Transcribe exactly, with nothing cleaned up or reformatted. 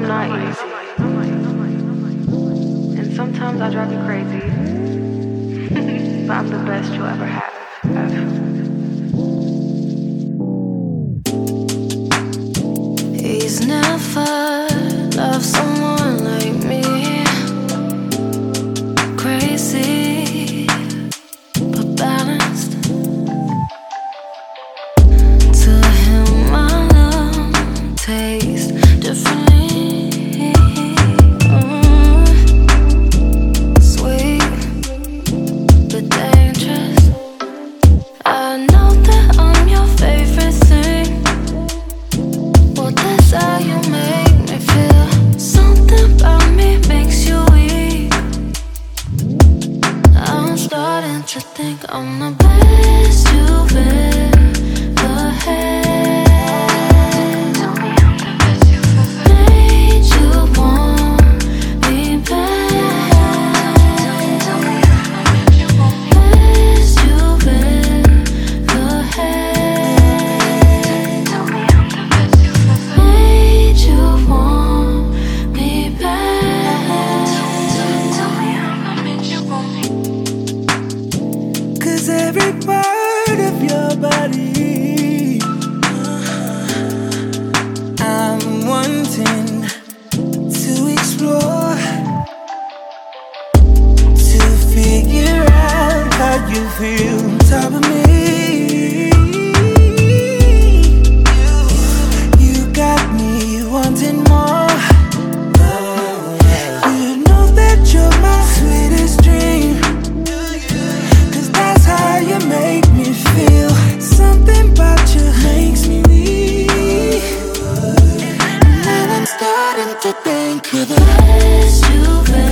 I'm not easy. And sometimes I drive you crazy. But I'm the best you'll ever have. He's never loved someone like me. Crazy, but balanced. To him, my love tastes differently. Mm. Sweet, but dangerous. I know that I'm your favorite thing. Well, that's how you make me feel. Something about me makes you weak. I'm starting to think I'm the best you've ever had. Tell me I'm the best you've ever had. Made you want me back. Tell me I'm the best you've ever had. Best you've ever had. Tell me I'm the best you've ever had. Made you want me back. Tell me I'm the best you want me. 'Cause every part of your body I'm wanting to explore, to figure out how you feel on top of me. You got me wanting more. You know that you're my sweetest dream. 'Cause that's how you make me feel. Something about you makes me weak. And now I'm starting to think you're the best you've ever